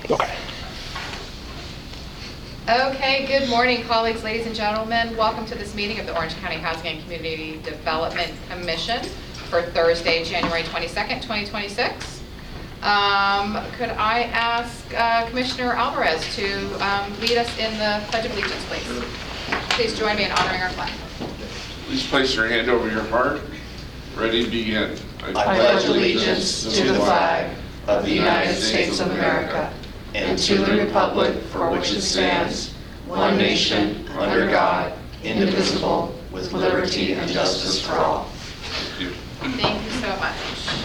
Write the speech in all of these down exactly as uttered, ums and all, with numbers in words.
Okay. Okay, good morning, colleagues, ladies and gentlemen. Welcome to this meeting of the Orange County Housing and Community Development Commission for Thursday, January twenty-second, twenty twenty-six. Um, could I ask uh, Commissioner Alvarez to um, lead us in the Pledge of Allegiance, please? Please join me in honoring our flag. Please place your hand over your heart. Ready to begin. I pledge allegiance to the flag of the United States of America and to the republic for which it stands, one nation, under God, indivisible, with liberty and justice for all. Thank you. Thank you so much.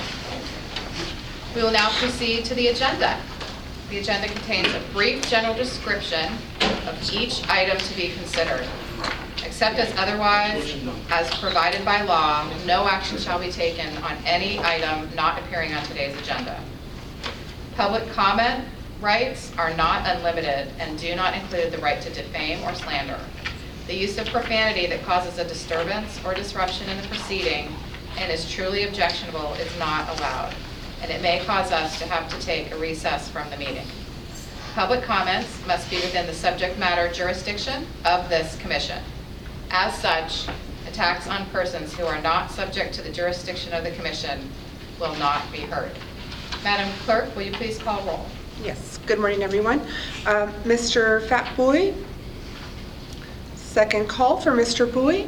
We will now proceed to the agenda. The agenda contains a brief general description of each item to be considered. Except as otherwise as provided by law, no action shall be taken on any item not appearing on today's agenda. Public comment rights are not unlimited and do not include the right to defame or slander. The use of profanity that causes a disturbance or disruption in the proceeding and is truly objectionable is not allowed, and it may cause us to have to take a recess from the meeting. Public comments must be within the subject matter jurisdiction of this commission. As such, attacks on persons who are not subject to the jurisdiction of the commission will not be heard. Madam Clerk, will you please call roll? Yes. Good morning, everyone. Uh, Mister Fat Boy. Second call for Mister Boy.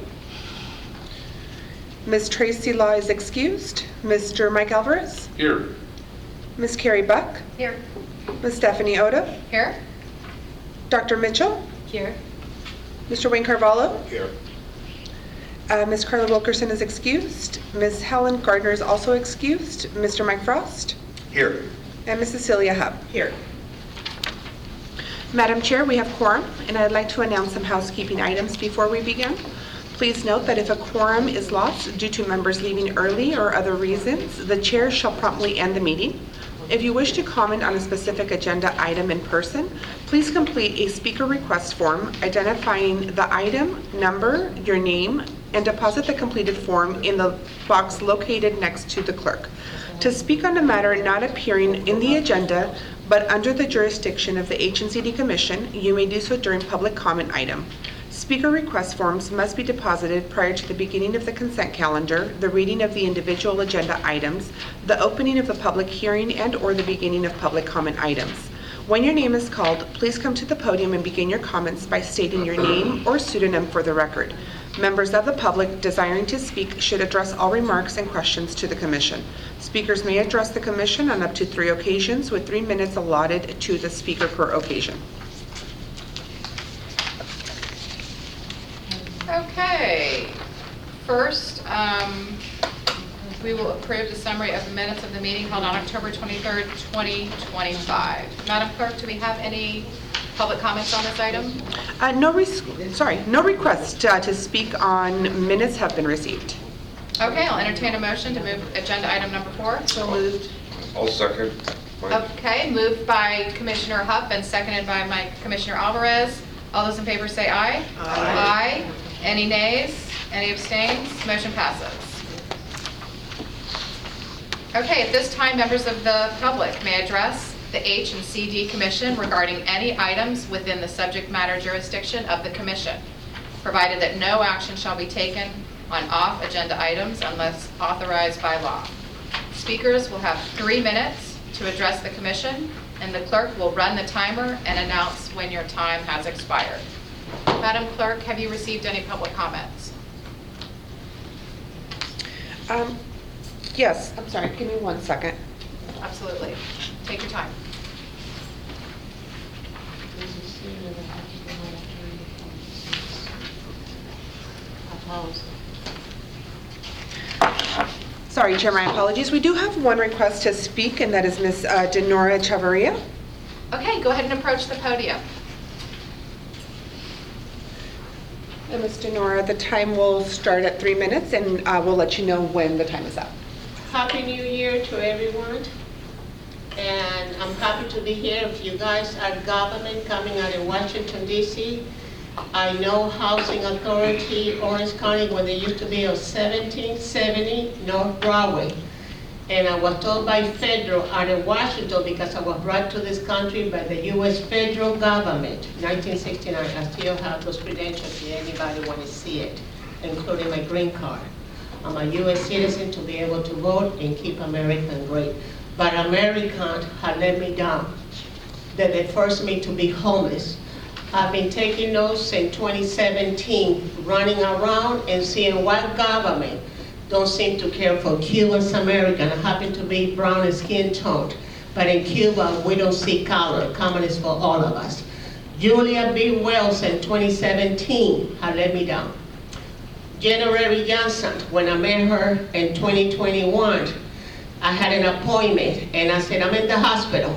Miz Tracy Law is excused. Mister Mike Alvarez. Here. Miz Carrie Buck. Here. Miz Stephanie Oda. Here. Doctor Mitchell. Here. Mister Wayne Carvalho. Here. Uh, Miz Carla Wilkerson is excused. Miz Helen Gardner is also excused. Mister Mike Frost. Here. And Miz Cecilia Hub. Here. Madam Chair, we have quorum, and I'd like to announce some housekeeping items before we begin. Please note that if a quorum is lost due to members leaving early or other reasons, the chair shall promptly end the meeting. If you wish to comment on a specific agenda item in person, please complete a speaker request form identifying the item, number, your name, and deposit the completed form in the box located next to the clerk. To speak on a matter not appearing in the agenda but under the jurisdiction of the H and C D Commission, you may do so during public comment item. Speaker request forms must be deposited prior to the beginning of the consent calendar, the reading of the individual agenda items, the opening of the public hearing, and or the beginning of public comment items. When your name is called, please come to the podium and begin your comments by stating your name or pseudonym for the record. Members of the public desiring to speak should address all remarks and questions to the Commission. Speakers may address the Commission on up to three occasions with three minutes allotted to the speaker per occasion. Okay. First, um, we will approve the summary of the minutes of the meeting held on October twenty-third, twenty twenty-five. Madam Clerk, do we have any public comments on this item? Uh, no, res- sorry, no requests uh, to speak on minutes have been received. Okay, I'll entertain a motion to move agenda item number four. So moved. I'll second. Okay, moved by Commissioner Hupp and seconded by my Commissioner Alvarez. All those in favor say aye. Aye. Aye. Any nays? Any abstains? Motion passes. Okay, at this time, members of the public may address the H and C D Commission regarding any items within the subject matter jurisdiction of the Commission, provided that no action shall be taken on off-agenda items unless authorized by law. Speakers will have three minutes to address the Commission, and the clerk will run the timer and announce when your time has expired. Madam Clerk, have you received any public comments? Um, yes, I'm sorry, give me one second. Absolutely. Take your time. Sorry, Chair, my apologies. We do have one request to speak, and that is Miz Uh, Denora Chavarria. Okay, go ahead and approach the podium. And Miz Denora, the time will start at three minutes, and uh, we'll let you know when the time is up. Happy New Year to everyone. And I'm happy to be here with you guys at government coming out of Washington, D C I know Housing Authority, Orange County, when they used to be on seventeen seventy North Broadway. And I was told by federal out of Washington, because I was brought to this country by the U S federal government, nineteen sixty-nine. I still have those credentials if anybody want to see it, including my green card. I'm a U S citizen to be able to vote and keep American great. But Americans have let me down. That they forced me to be homeless. I've been taking notes since twenty seventeen, running around and seeing what government don't seem to care for Cubans American. I happen to be brown and skin toned, but in Cuba, we don't see color. Common is for all of us. Julia B. Wells in twenty seventeen had let me down. January Johnson, when I met her in twenty twenty-one, I had an appointment, and I said, I'm in the hospital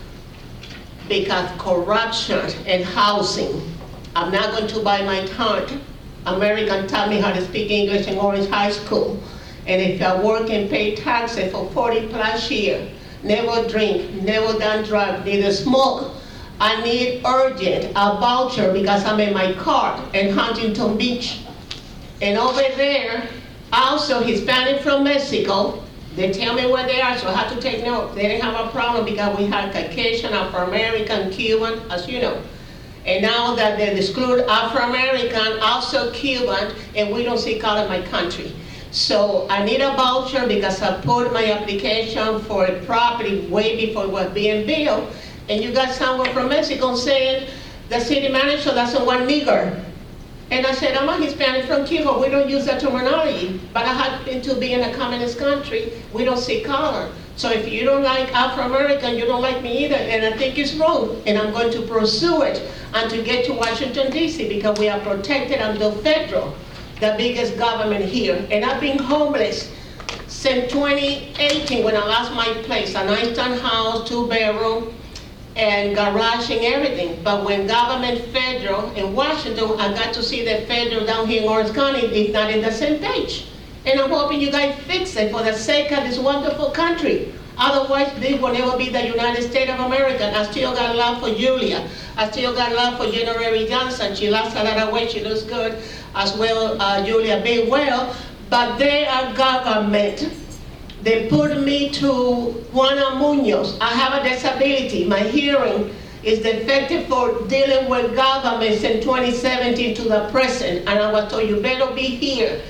because corruption and housing. I'm not going to buy my time. American taught me how to speak English in Orange High School. And if I work and pay taxes for forty plus years, never drink, never done drugs, neither smoke, I need urgent a voucher because I'm in my car in Huntington Beach. And over there, also Hispanic from Mexico, they tell me where they are, so I have to take note. They didn't have a problem because we had Caucasian, Afro-American, Cuban, as you know. And now that they exclude Afro-American, also Cuban, and we don't see color in my country. So I need a voucher because I put my application for a property way before it was being built. And you got someone from Mexico saying the city manager doesn't want nigger. And I said, I'm a Hispanic from Cuba. We don't use that terminology. But I happen to be in a communist country. We don't see color. So if you don't like Afro-American, you don't like me either. And I think it's wrong. And I'm going to pursue it and to get to Washington, D C because we are protected under federal, the biggest government here. And I've been homeless since twenty eighteen when I lost my place, a nice-ton house, two-bedroom, and garage and everything. But when government federal in Washington, I got to see that federal down here in Orange County is not in the same page. And I'm hoping you guys fix it for the sake of this wonderful country. Otherwise, this will never be the United States of America. I still got love for Julia. I still got love for January Johnson. She lost a lot of weight. She looks good as well, uh, Julia B. Well. But they are government. They put me to Juana Munoz. I have a disability. My hearing is defective for dealing with government since twenty seventeen to the present. And I was told, you better be here.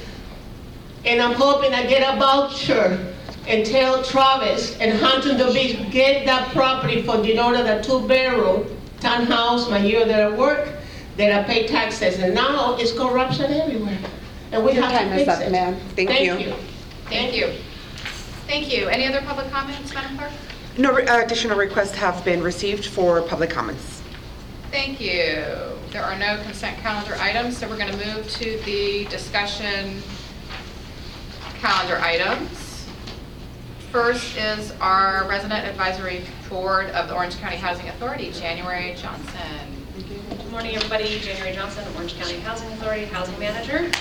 And I'm hoping I get a voucher and tell Travis and Huntington Beach, get that property for the order the two-bedroom townhouse my year that I work, that I pay taxes. And now it's corruption everywhere. And we Your have time to is fix up, it. ma'am. Thank you. Thank you. Thank you. Thank you. Any other public comments, Madam Clerk? No uh, additional requests have been received for public comments. Thank you. There are no consent calendar items, so we're going to move to the discussion calendar items. First is our Resident Advisory Board of the Orange County Housing Authority, January Johnson. Good morning, everybody. January Johnson, Orange County Housing Authority, Housing Manager.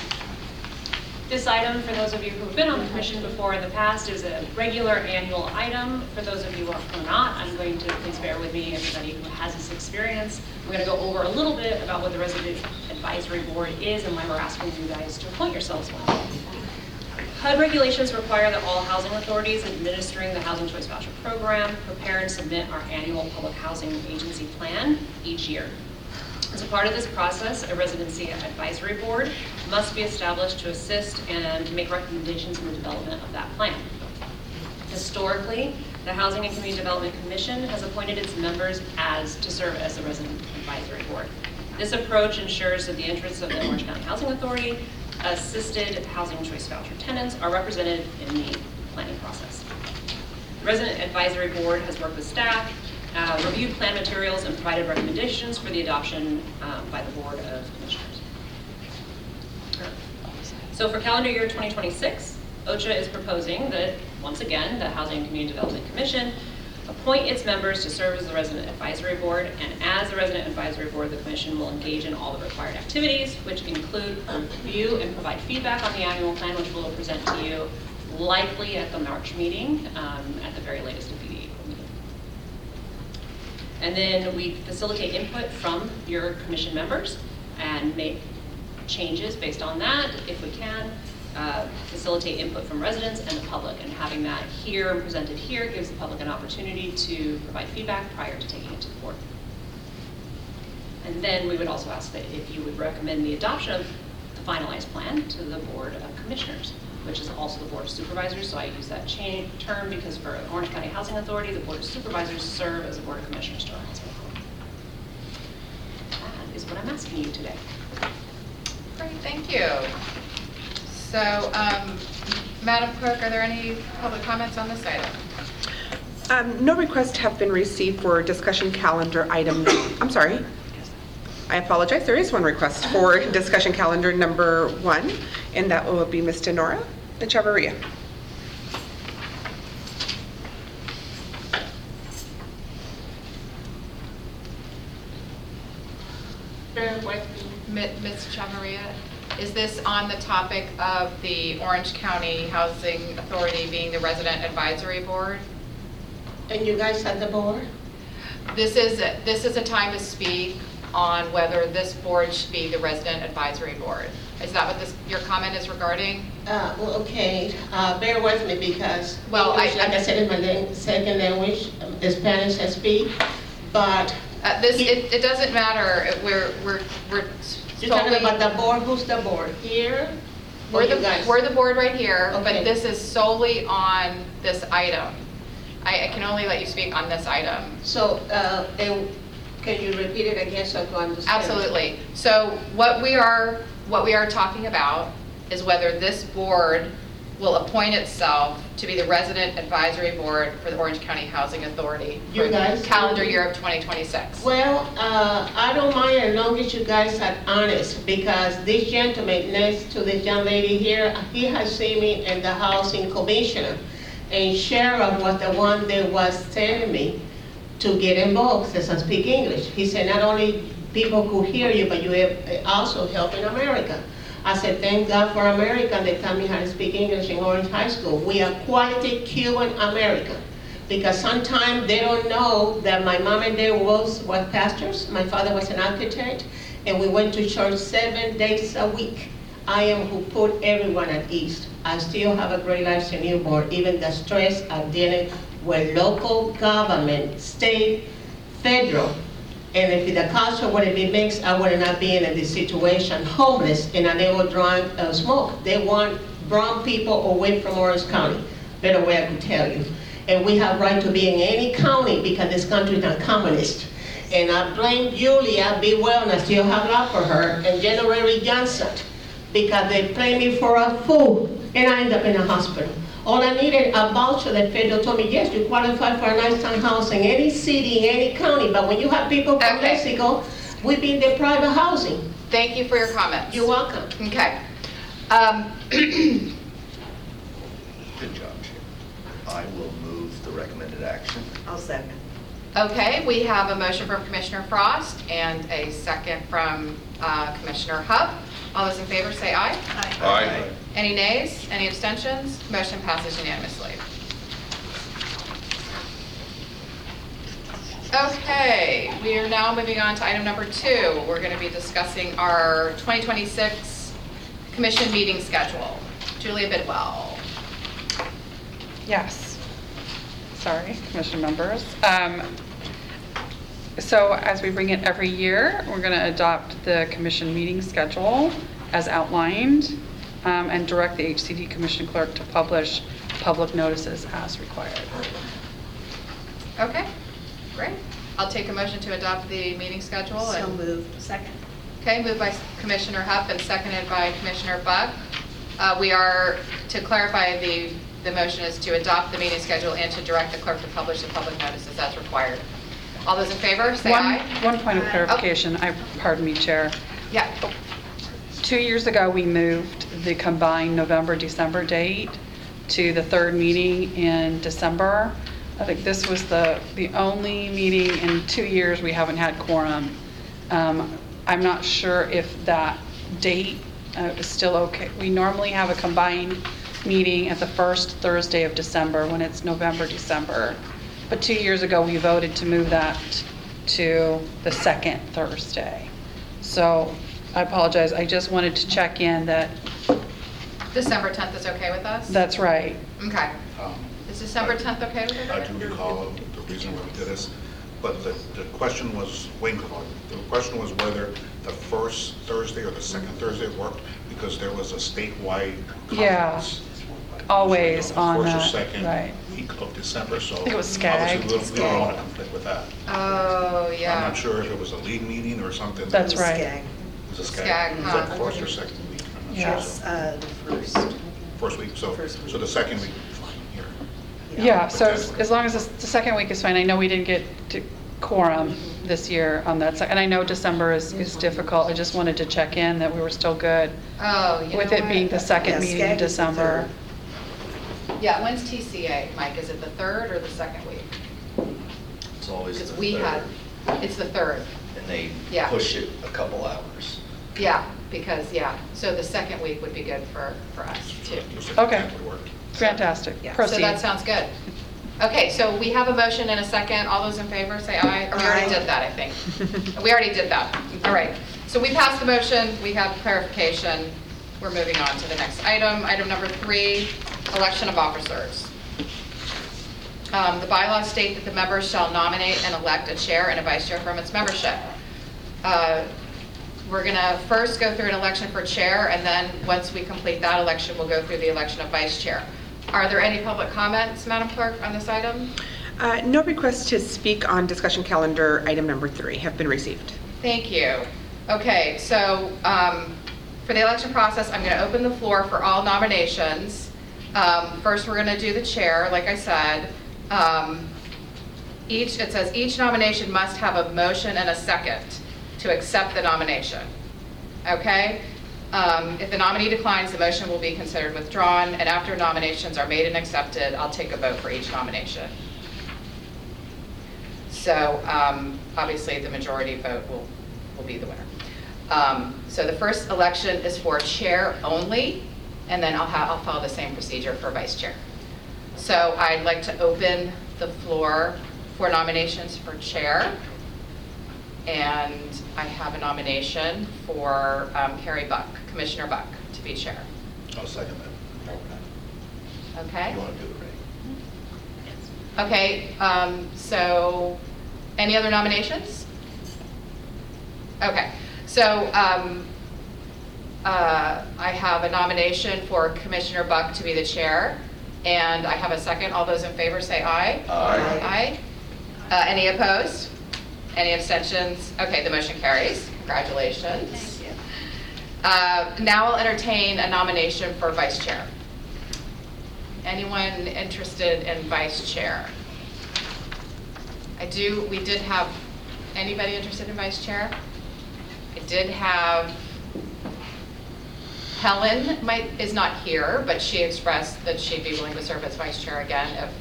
This item, for those of you who have been on the commission before in the past, is a regular annual item. For those of you who are not, I'm going to, please bear with me, everybody who has this experience. I'm going to go over a little bit about what the Resident Advisory Board is and why we're asking you guys to appoint yourselves one. H U D regulations require that all housing authorities administering the Housing Choice Voucher Program prepare and submit our annual public housing agency plan each year. As a part of this process, a residency advisory board must be established to assist and make recommendations in the development of that plan. Historically, the Housing and Community Development Commission has appointed its members as to serve as the resident advisory board. This approach ensures that the interests of the Orange County Housing Authority assisted housing choice voucher tenants are represented in the planning process. The Resident Advisory Board has worked with staff, uh, reviewed plan materials, and provided recommendations for the adoption um, by the Board of Commissioners. So for calendar year twenty twenty-six, O C H A is proposing that, once again, the Housing and Community Development Commission appoint its members to serve as the Resident Advisory Board, and as the Resident Advisory Board, the Commission will engage in all the required activities, which include review and provide feedback on the annual plan, which we will present to you likely at the March meeting, um, at the very latest at the April meeting. And then we facilitate input from your Commission members and make changes based on that, if we can. uh, facilitate input from residents and the public, and having that here and presented here gives the public an opportunity to provide feedback prior to taking it to the board. And then we would also ask that if you would recommend the adoption of the finalized plan to the Board of Commissioners, which is also the Board of Supervisors. So I use that chain term because for Orange County Housing Authority, the Board of Supervisors serve as a Board of Commissioners to our housing authority. That is what I'm asking you today. Great, thank you. So, um, Madam Clerk, are there any public comments on this item? Um, No requests have been received for discussion calendar item, I'm sorry. I apologize, there is one request for discussion calendar number one, and that will be Miz Denora Echevarria. Bear with me. Mi- Miz Chamaria, is this on the topic of the Orange County Housing Authority being the Resident Advisory Board? And you guys at the board? This is, this is a time to speak on whether this board should be the Resident Advisory Board. Is that what this, your comment is regarding? Uh, well, okay, uh, bear with me because, Well, I- English, like I said, is my lang- second language, um, Spanish I speak, but Uh, This, it, it doesn't matter, It- we're, we're, we're you're talking solely- about the board, who's the board? Here? Or We're you the, guys? we're the board right here, but Okay. this is solely on this item. I, I can only let you speak on this item. So, uh, and can you repeat it again so I can understand? Absolutely. So what we are, what we are talking about is whether this board will appoint itself to be the Resident Advisory Board for the Orange County Housing Authority You for guys- the calendar year of twenty twenty-six. Well, uh, I don't mind as long as you guys are honest, because this gentleman next to this young lady here, he has seen me in the housing commissioner, and Sheriff was the one that was telling me to get involved, since I speak English. He said, not only people who hear you, but you have also help in America. I said, thank God for America, they taught me how to speak English in Orange High School. We are quality Cuban American. Because sometimes they don't know that my mom and dad was, were pastors. My father was an architect, and we went to church seven days a week. I am who put everyone at ease. I still have a great life in Newport, even the stress of dealing with local government, state, federal. And if the culture would have been mixed, I would not be in this situation, homeless and unable to drive uh, smoke. They want brown people away from Orange County, better way I could tell you. And we have right to be in any county because this country is not communist. And I blame Julia Be Well, and I still have love for her, and January Johnson, because they play me for a fool, and I end up in a hospital. All I needed a voucher that federal told me, yes, you qualify for a nighttime house in any city, in any county, but when you have people from Okay. Mexico, we've been in private housing. Thank you for your comments. You're welcome. Okay. Um, Good job, Chair. I will move the recommended action. I'll second. Okay, we have a motion from Commissioner Frost and a second from uh, Commissioner Hub. All those in favor say aye. Aye. Any nays? Any abstentions? Motion passes unanimously. Okay, we are now moving on to item number two. We're going to be discussing our twenty twenty-six commission meeting schedule. Julia Bidwell. Yes. Sorry, commission members. Um, So as we bring it every year, we're going to adopt the commission meeting schedule as outlined um, and direct the H C D commission clerk to publish public notices as required. Okay, great. I'll take a motion to adopt the meeting schedule. So and- moved. Second. Okay, moved by Commissioner Huff and seconded by Commissioner Buck. Uh, We are, to clarify, the, the motion is to adopt the meeting schedule and to direct the clerk to publish the public notices as required. All those in favor, say One, aye. one point of clarification, I, pardon me, Chair. Yeah, Two years ago, we moved the combined November, December date to the third meeting in December. I think this was the, the only meeting in two years we haven't had quorum. Um, I'm not sure if that date uh, is still okay. We normally have a combined meeting at the first Thursday of December when it's November, December. But two years ago, we voted to move that to the second Thursday. So I apologize, I just wanted to check in that December tenth is okay with us? That's right. Okay. Um, Is December tenth okay with I everybody? do recall the reason why we did this, but the, the question was, Wayne called, the question was whether the first Thursday or the second Thursday worked, because there was a statewide Yeah. conference. Always the on First or that, second right. week of December, so. I think it was SCAG. Obviously, we don't- we don't want to conflict with that. Oh, I'm yeah. not sure if it was a league meeting or something. That's right. It was a SCAG, SCAG. Was huh? that first or second week? I'm not Yeah. sure. Uh, the first. First week, so, First week. so the second week would be fine here. Yeah, so as Potentially. as long as the the second week is fine. I know we didn't get to quorum this year on that, sec- and I know December is is difficult. I just wanted to check in that we were still good Oh, you know with it what? being the second Yeah, meeting in SCAG is the December. Yeah, when's T C A, Mike? Is it the third or the second week? It's always Because the we had, third, it's the third. and they Yeah. push it a couple hours. Yeah, because, yeah, so the second week would be good for, for us too. The second Okay. week would work. Fantastic. Yeah. So Proceed. that sounds good. Okay, so we have a motion and a second. All those in favor, say aye. Or we already Aye. did that, I think. We already did that. All right. So we passed the motion. We have clarification. We're moving on to the next item. Item number three, election of officers. Um, The bylaws state that the members shall nominate and elect a chair and a vice chair from its membership. Uh, We're going to first go through an election for chair, and then once we complete that election, we'll go through the election of vice chair. Are there any public comments, Madam Clerk, on this item? Uh, No requests to speak on discussion calendar item number three have been received. Thank you. Okay, so um, for the election process, I'm going to open the floor for all nominations. Um, First, we're going to do the chair, like I said. Um, Each, it says each nomination must have a motion and a second to accept the nomination. Okay? Um, If the nominee declines, the motion will be considered withdrawn, and after nominations are made and accepted, I'll take a vote for each nomination. So um, obviously, the majority vote will, will be the winner. Um, So the first election is for chair only, and then I'll have, I'll follow the same procedure for vice chair. So I'd like to open the floor for nominations for chair. And I have a nomination for um, Carrie Buck, Commissioner Buck, to be chair. I'll second that. Okay? You want to do it right? Okay, um, so, any other nominations? Okay, so, um, uh, I have a nomination for Commissioner Buck to be the chair, and I have a second. All those in favor say aye. Aye. Aye. Uh, any opposed? Any abstentions? Okay, the motion carries. Congratulations. Thank you. Uh, now I'll entertain a nomination for vice chair. Anyone interested in vice chair? I do, we did have, anybody interested in vice chair? I did have, Helen might, is not here, but she expressed that she'd be willing to serve as vice chair again if,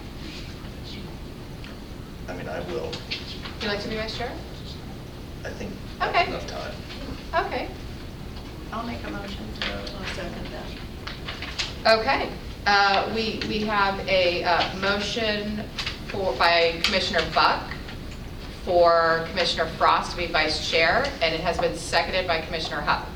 I mean, I will. would you like to be vice chair? I think Okay. that's enough time. Okay, I'll make a motion to, I'll second that. okay. Uh, we, we have a, uh, motion for, by Commissioner Buck for Commissioner Frost to be vice chair, and it has been seconded by Commissioner Hupp.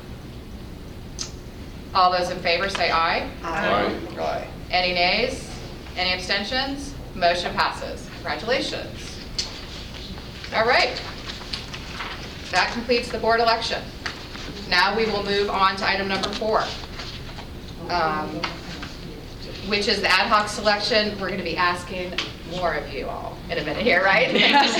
All those in favor say aye. Aye. Aye. Any nays? Any abstentions? Motion passes. Congratulations. All right. That completes the board election. Now we will move on to item number four, um, which is the ad hoc selection. We're going to be asking more of you all in a minute here, right?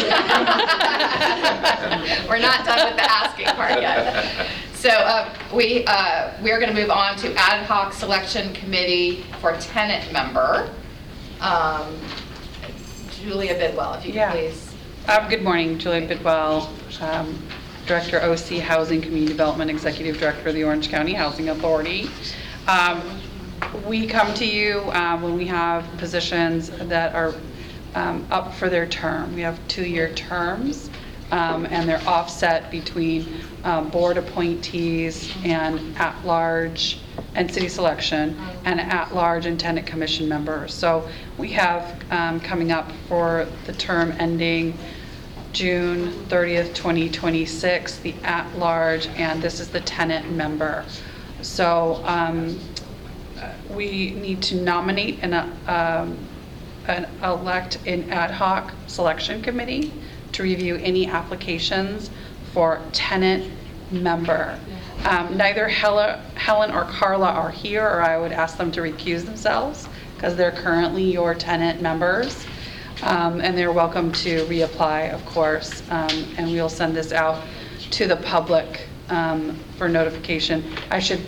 We're not done with the asking part yet. So uh, we, uh, we are going to move on to ad hoc selection committee for tenant member. Um, Julia Bidwell, if you Yeah. could please. Uh, Good morning, Julia Bidwell, um, Director O C Housing Community Development, Executive Director of the Orange County Housing Authority. Um, We come to you uh, when we have positions that are um, up for their term. We have two-year terms, um, and they're offset between um, board appointees and at-large and city selection, and at-large and tenant commission members. So we have um, coming up for the term ending June thirtieth, twenty twenty-six, the at-large, and this is the tenant member. So um, we need to nominate and um, an elect an ad hoc selection committee to review any applications for tenant member. Um, Neither Hella- Helen or Carla are here, or I would ask them to recuse themselves because they're currently your tenant members. Um, And they're welcome to reapply, of course, um, and we'll send this out to the public um, for notification. I should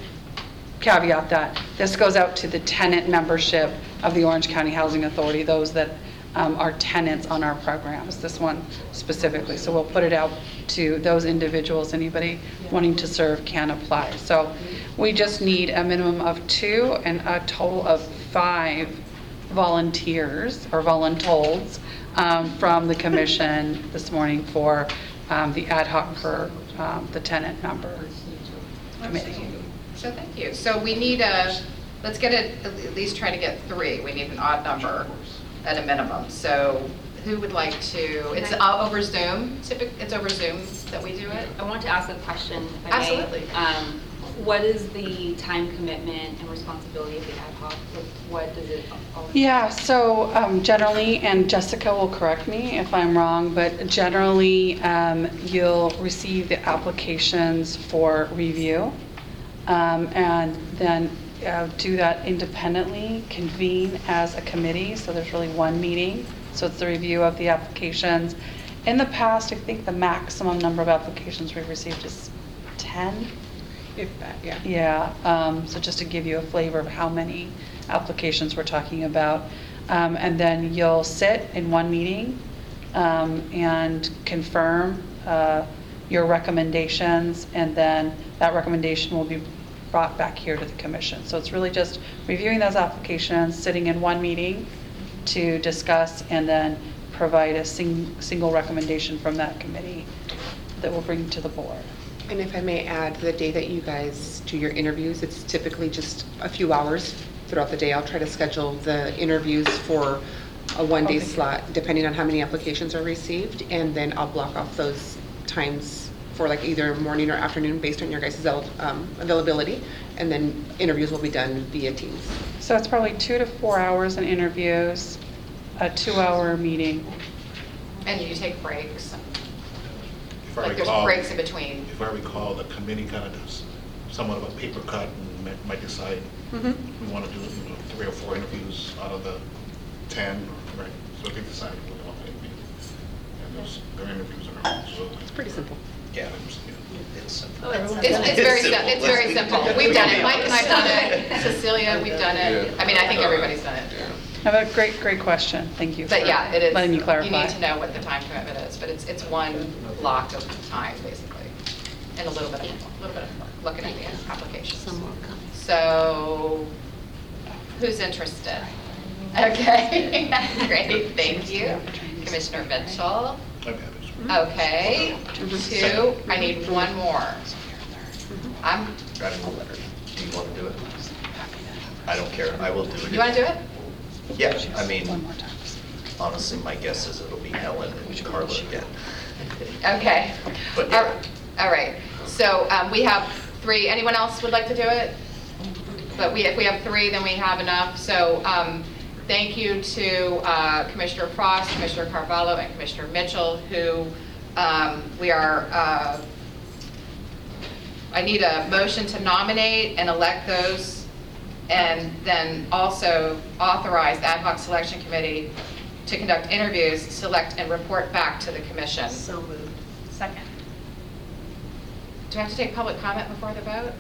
caveat that this goes out to the tenant membership of the Orange County Housing Authority, those that um, are tenants on our programs, this one specifically. So we'll put it out to those individuals. Anybody wanting to serve can apply. So we just need a minimum of two and a total of five volunteers or voluntolds um, from the commission this morning for um, the ad hoc for um, the tenant member committee. So thank you. So we need a, let's get it, at least try to get three. We need an odd number at a minimum. So who would like to, it's uh, over Zoom, typically, it's over Zoom that we do it? I want to ask a question, if I may. Absolutely. Um, What is the time commitment and responsibility of the ad hoc? Like, what does it all? Yeah, so um, generally, and Jessica will correct me if I'm wrong, but generally um, you'll receive the applications for review um, and then uh, do that independently, convene as a committee. So there's really one meeting. So it's the review of the applications. In the past, I think the maximum number of applications we've received is ten. If that, yeah. Yeah, um, so just to give you a flavor of how many applications we're talking about. Um, and then you'll sit in one meeting um, and confirm uh, your recommendations, and then that recommendation will be brought back here to the commission. So it's really just reviewing those applications, sitting in one meeting to discuss, and then provide a sing- single recommendation from that committee that we'll bring to the board. And if I may add, the day that you guys do your interviews, it's typically just a few hours throughout the day. I'll try to schedule the interviews for a one-day Okay. slot, depending on how many applications are received, and then I'll block off those times for like either morning or afternoon based on your guys' um, availability, and then interviews will be done via Teams. So it's probably two to four hours in interviews, a two-hour meeting. And you take breaks? If I Like there's recall- breaks in between? If I recall, the committee kind of does somewhat of a paper cut and might- might decide Mhm. we want to do you know, three or four interviews out of the ten, right? So they decide what they want to interview. And those, their interviews are so. It's pretty simple. Yeah, it's simple. It's, it's very, sim- it's very simple. We've done it. Mike and I've done it. Cecilia, we've done it. I mean, I think everybody's done it. Have a great, great question. Thank you for But yeah, it is. letting me clarify. You need to know what the time commitment is, but it's, it's one block of time, basically. And a little bit of, a little bit of work, looking at the applications. Some more coming. So, who's interested? Okay, great, thank you. Commissioner Mitchell. I've had this. Okay, two, I need one more. I'm, Got it. Do you want to do it? I don't care. I will do it. you want to do it? Yeah, I mean, One more time. honestly, my guess is it'll be Helen and Carla again. Okay. But All yeah. all right, so um, we have three, anyone else would like to do it? But we, if we have three, then we have enough. So um, thank you to uh, Commissioner Frost, Commissioner Carvalho, and Commissioner Mitchell, who um, we are, uh, I need a motion to nominate and elect those, and then also authorize the ad hoc selection committee to conduct interviews, select, and report back to the commission. So moved. Second. Do I have to take public comment before the vote?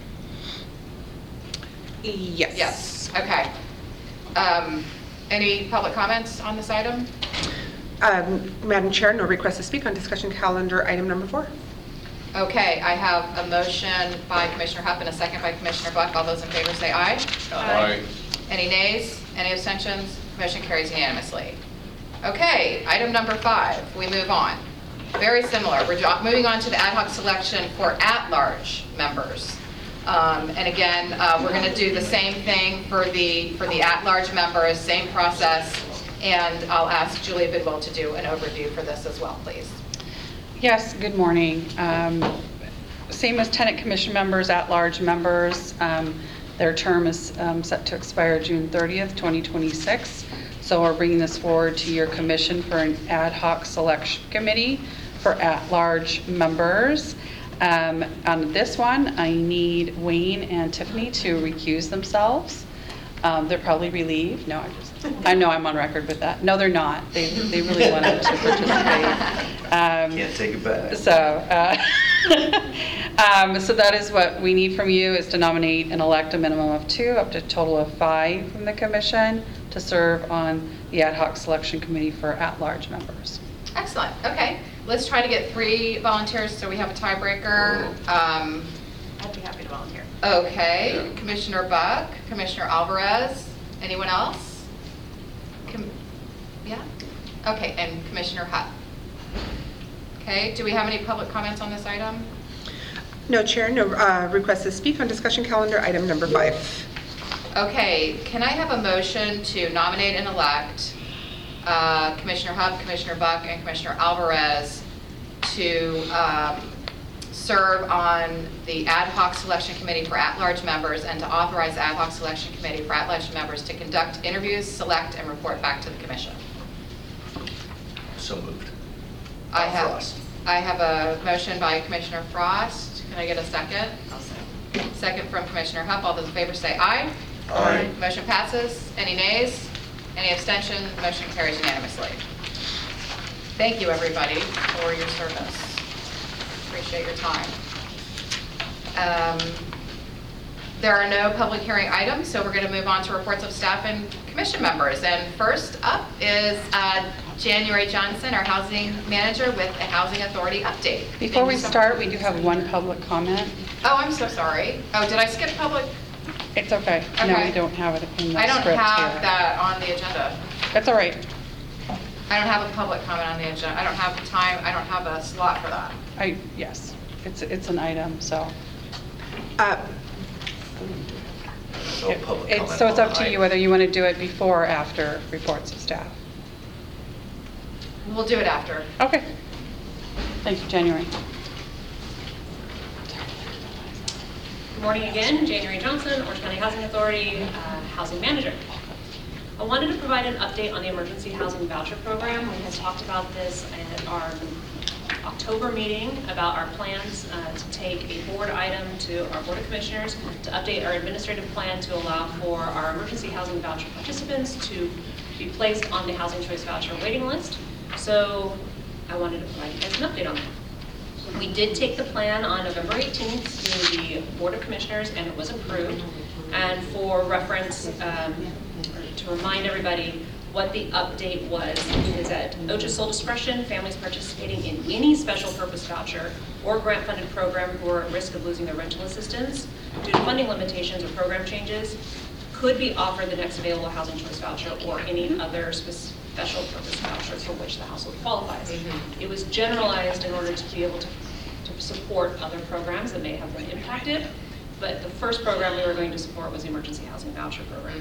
Yes. Yes, okay. Um, Any public comments on this item? Um, Madam Chair, no request to speak on discussion calendar item number four. Okay, I have a motion by Commissioner Huff and a second by Commissioner Buck. All those in favor say aye. Aye. Any nays? Any abstentions? Motion carries unanimously. Okay, item number five, we move on. Very similar, we're jo- moving on to the ad hoc selection for at-large members. Um, And again, uh, we're going to do the same thing for the, for the at-large members, same process, and I'll ask Julia Bidwell to do an overview for this as well, please. Yes, good morning. Um, Same as tenant commission members, at-large members. Um, Their term is um, set to expire June thirtieth, twenty twenty-six. So we're bringing this forward to your commission for an ad hoc selection committee for at-large members. Um, On this one, I need Wayne and Tiffany to recuse themselves. Um, They're probably relieved. No, I just, I know I'm on record with that. No, they're not. They, they really wanted to participate. Um, Can't take it back. So, uh, um, so that is what we need from you, is to nominate and elect a minimum of two, up to a total of five from the commission to serve on the ad hoc selection committee for at-large members. Excellent, okay. Let's try to get three volunteers so we have a tiebreaker. Um, I'd be happy to volunteer. Okay, Commissioner Buck, Commissioner Alvarez, anyone else? Com- Yeah? Okay, and Commissioner Hutt. Okay, do we have any public comments on this item? No, Chair, no uh, request to speak on discussion calendar item number five. Okay, can I have a motion to nominate and elect uh, Commissioner Hutt, Commissioner Buck, and Commissioner Alvarez to um, serve on the ad hoc selection committee for at-large members, and to authorize the ad hoc selection committee for at-large members to conduct interviews, select, and report back to the commission? So moved. I have, Frost. I have a motion by Commissioner Frost. Can I get a second? I'll say. Second from Commissioner Hupp. All those in favor say aye. Aye. Motion passes. Any nays? Any abstention? Motion carries unanimously. Thank you, everybody, for your service. Appreciate your time. Um, There are no public hearing items, so we're going to move on to reports of staff and commission members. And first up is uh, January Johnson, our housing manager, with a housing authority update. Before Thank we you so start, much. we do have one public comment. Oh, I'm so sorry. Oh, did I skip public? It's okay. No, Okay. we don't have it in the I script don't here. have that on the agenda. That's all right. I don't have a public comment on the agenda. I don't have time, I don't have a slot for that. I, yes, it's, it's an item, so. Uh, No it- public it's- comment So it's on up to you item. whether you want to do it before or after reports of staff. We'll do it after. Okay. Thank you, January. Good morning again, January Johnson, Orange County Housing Authority, uh, Housing Manager. I wanted to provide an update on the Emergency Housing Voucher Program. We had talked about this at our October meeting about our plans uh, to take a board item to our Board of Commissioners to update our administrative plan to allow for our emergency housing voucher participants to be placed on the Housing Choice Voucher waiting list. So I wanted to provide you guys an update on that. We did take the plan on November eighteenth to the Board of Commissioners, and it was approved. And for reference, um, or to remind everybody, what the update was is at O C H A's sole discretion, families participating in any special purpose voucher or grant funded program who are at risk of losing their rental assistance due to funding limitations or program changes could be offered the next available housing choice voucher or any other spe- special purpose voucher for which the household qualifies. It was generalized in order to be able to, to support other programs that may have been impacted, but the first program we were going to support was the emergency housing voucher program.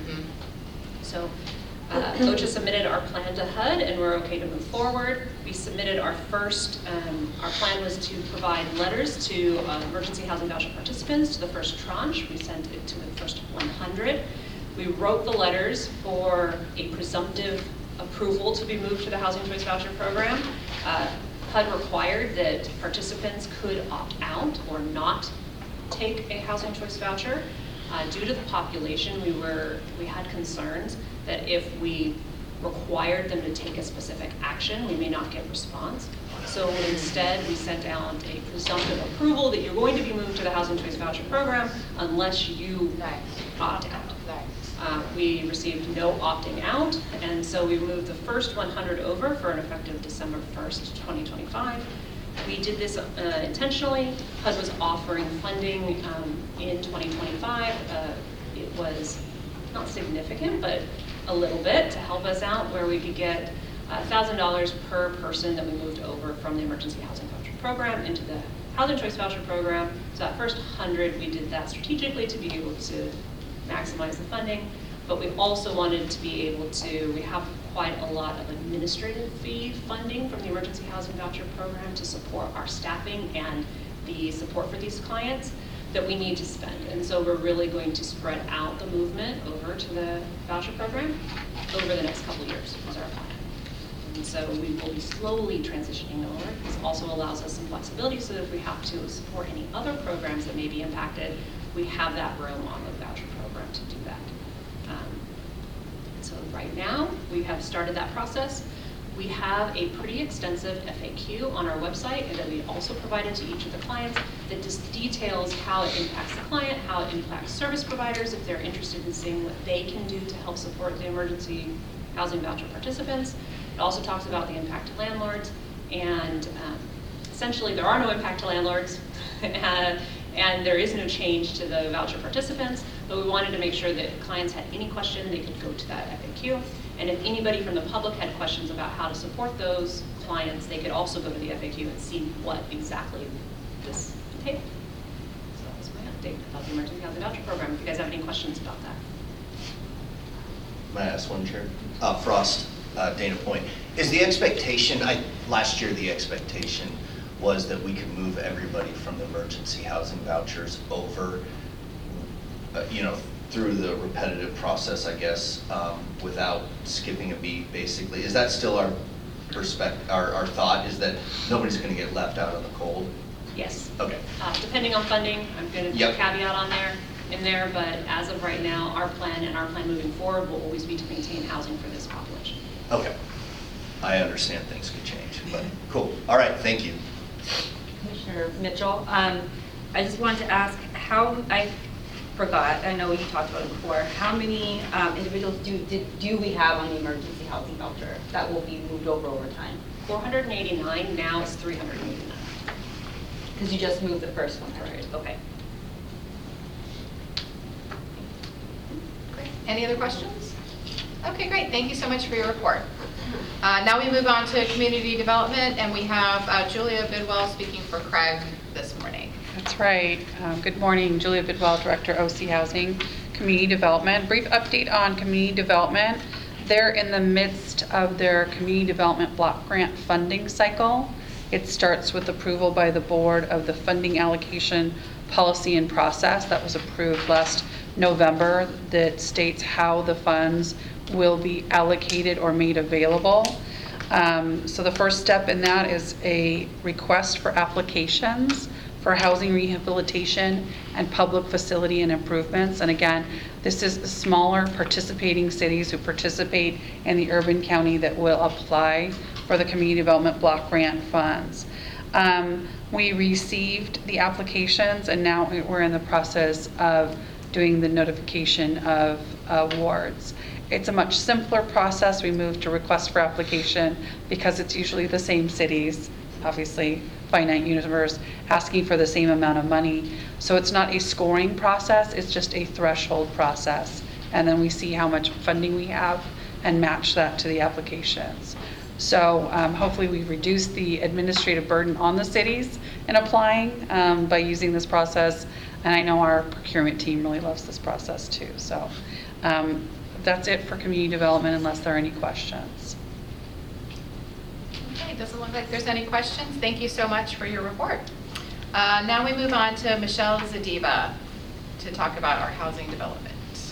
So uh, O C H A submitted our plan to H U D, and we're okay to move forward. We submitted our first, um, our plan was to provide letters to uh, emergency housing voucher participants to the first tranche. We sent it to the first one hundred. We wrote the letters for a presumptive approval to be moved to the Housing Choice Voucher Program. Uh, H U D required that participants could opt out or not take a Housing Choice Voucher. Uh, due to the population, we were we had concerns that if we required them to take a specific action, we may not get response. So instead, we sent out a presumptive approval that you're going to be moved to the Housing Choice Voucher Program unless you opt out. Uh, we received no opting out, and so we moved the first one hundred over for an effective December first, twenty twenty-five. We did this uh, intentionally. H U D was offering funding um, in twenty twenty-five. Uh, it was not significant, but a little bit to help us out, where we could get one thousand dollars per person that we moved over from the Emergency Housing Voucher Program into the Housing Choice Voucher Program. So that first one hundred, we did that strategically to be able to maximize the funding, but we also wanted to be able to, we have quite a lot of administrative fee funding from the Emergency Housing Voucher Program to support our staffing and the support for these clients. that we need to spend. And so we're really going to spread out the movement over to the voucher program over the next couple of years is our plan. And so we will be slowly transitioning over. This also allows us some flexibility so that if we have to support any other programs that may be impacted, we have that room on the voucher program to do that. Um, so right now, we have started that process. We have a pretty extensive F A Q on our website and that we also provided to each of the clients that just details how it impacts the client, how it impacts service providers if they're interested in seeing what they can do to help support the emergency housing voucher participants. It also talks about the impact to landlords, and um, essentially there are no impact to landlords uh, and there is no change to the voucher participants, but we wanted to make sure that if clients had any question, they could go to that F A Q. And if anybody from the public had questions about how to support those clients, they could also go to the F A Q and see what exactly this entailed. So that was my update about the Emergency Housing Voucher Program. If you guys have any questions about that. May I ask one, Chair? Uh, Frost, uh, Dana Point. Is the expectation, I, last year the expectation was that we could move everybody from the emergency housing vouchers over, uh, you know, through the repetitive process, I guess, um, without skipping a beat, basically. Is that still our perspective, our, our thought, is that nobody's gonna get left out in the cold? Yes. Okay. Uh, depending on funding, I'm going to put Yep. a caveat on there, in there, but as of right now, our plan and our plan moving forward will always be to maintain housing for this population. Okay. I understand things could change, but cool. All right, thank you. Commissioner Mitchell, um, I just wanted to ask how, I forgot, I know you talked about it before, how many um, individuals do, did, do we have on the emergency housing voucher that will be moved over over time? four hundred eighty-nine, now it's three hundred eighty-nine. Because you just moved the first one, right? Okay. Great. Any other questions? Okay, great. Thank you so much for your report. Uh, now we move on to community development, and we have uh, Julia Bidwell speaking for Craig this morning. That's right. Um, Good morning, Julia Bidwell, Director, O C Housing, Community Development. Brief update on community development. They're in the midst of their community development block grant funding cycle. It starts with approval by the board of the funding allocation policy and process that was approved last November that states how the funds will be allocated or made available. Um, so the first step in that is a request for applications for housing rehabilitation and public facility and improvements. And again, this is smaller participating cities who participate in the urban county that will apply for the community development block grant funds. Um, we received the applications and now we're in the process of doing the notification of awards. It's a much simpler process. We moved to request for application because it's usually the same cities, obviously finite universe, asking for the same amount of money. So it's not a scoring process, it's just a threshold process. And then we see how much funding we have and match that to the applications. So um, hopefully we reduce the administrative burden on the cities in applying um, by using this process. And I know our procurement team really loves this process too. So um, that's it for community development unless there are any questions. Okay, doesn't look like there's any questions. Thank you so much for your report. Uh, now we move on to Michelle Zadiba to talk about our housing development.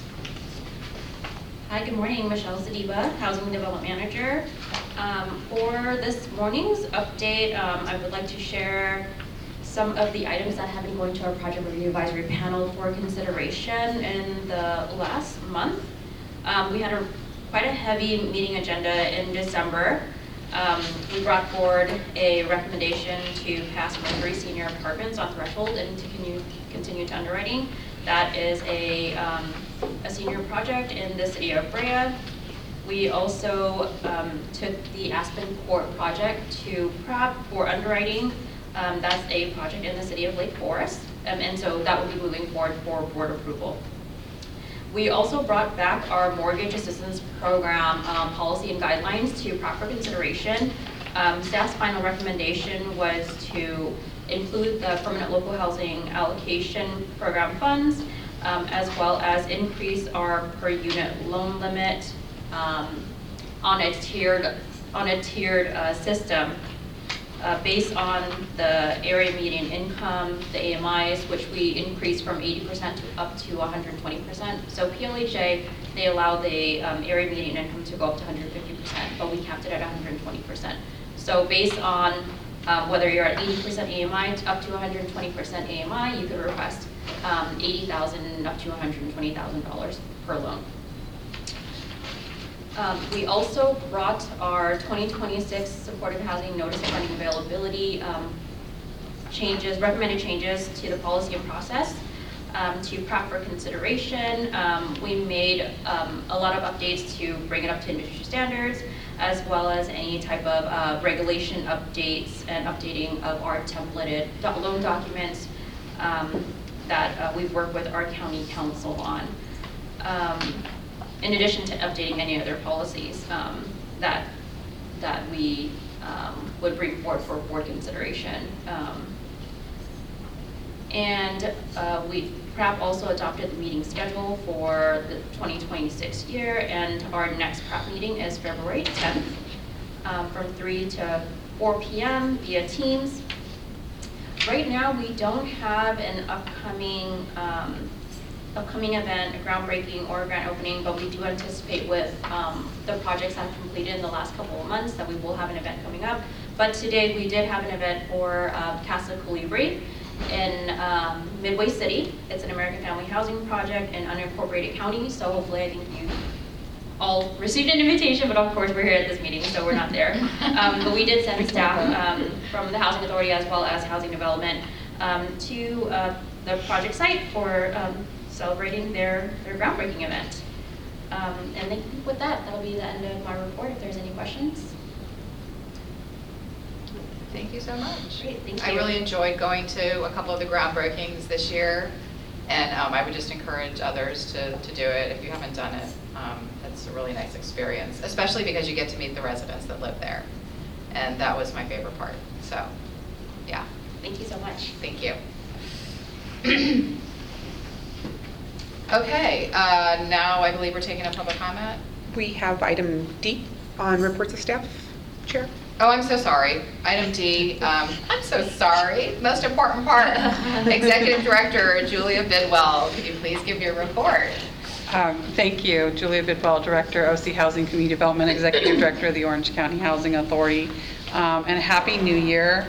Hi, good morning. Michelle Zadiba, Housing Development Manager. Um, for this morning's update, um, I would like to share some of the items that have been going to our Project Review Advisory Panel for consideration in the last month. Um, we had a quite a heavy meeting agenda in December. Um, we brought forward a recommendation to pass Mercury Senior Apartments on threshold and to continue, continue to underwriting. That is a, um, a senior project in the city of Brea. We also um, took the Aspen Court project to prep for underwriting. Um, that's a project in the city of Lake Forest, um, and so that will be moving forward for board approval. We also brought back our mortgage assistance program um, policy and guidelines to proper consideration. Um, staff's final recommendation was to include the permanent local housing allocation program funds, um, as well as increase our per unit loan limit um, on a tiered on a tiered uh, system. uh, based on the area median income, the A M Is, which we increased from eighty percent to up to one hundred twenty percent. So P L H A, they allow the um, area median income to go up to one hundred fifty percent, but we capped it at one hundred twenty percent. So based on um, whether you're at eighty percent A M I up to one hundred twenty percent A M I, you could request um, eighty thousand dollars up to one hundred twenty thousand dollars per loan. Um, we also brought our twenty twenty-six supportive housing notice of funding availability um, changes, recommended changes to the policy and process um, to P R A P for consideration. Um, we made um, a lot of updates to bring it up to industry standards, as well as any type of uh, regulation updates and updating of our templated do- loan documents um, that uh, we've worked with our county council on. Um, in addition to updating any other policies um, that that we um, would bring forward for board consideration. Um, and uh, we P R A P also adopted the meeting schedule for the twenty twenty-six year, and our next P R A P meeting is February tenth um, from three to four p m via Teams. Right now, we don't have an upcoming um, upcoming event, a groundbreaking or a grand opening, but we do anticipate with um, the projects that have completed in the last couple of months that we will have an event coming up. But today we did have an event for uh, Casa Colibri in um, Midway City. It's an American Family Housing project in unincorporated county, so hopefully I think you all received an invitation, but of course we're here at this meeting, so we're not there. Um, but we did send staff um, from the Housing Authority as well as Housing Development um, to uh, the project site for um, celebrating their, their groundbreaking event. Um, and then with that, that'll be the end of my report if there's any questions. Thank you so much. Great, thank I you. really enjoyed going to a couple of the groundbreakings this year, and um, I would just encourage others to, to do it if you haven't done it. Um, it's a really nice experience, especially because you get to meet the residents that live there, and that was my favorite part. So, yeah. Thank you so much. Thank you. Okay, uh, now I believe we're taking a public comment. We have item D on reports of staff. Chair. Oh, I'm so sorry. Item D, um, I'm so sorry. Most important part. Executive Director Julia Bidwell, could you please give your report? Um, Thank you. Julia Bidwell, Director, O C Housing Community Development, Executive Director of the Orange County Housing Authority, um, and Happy New Year.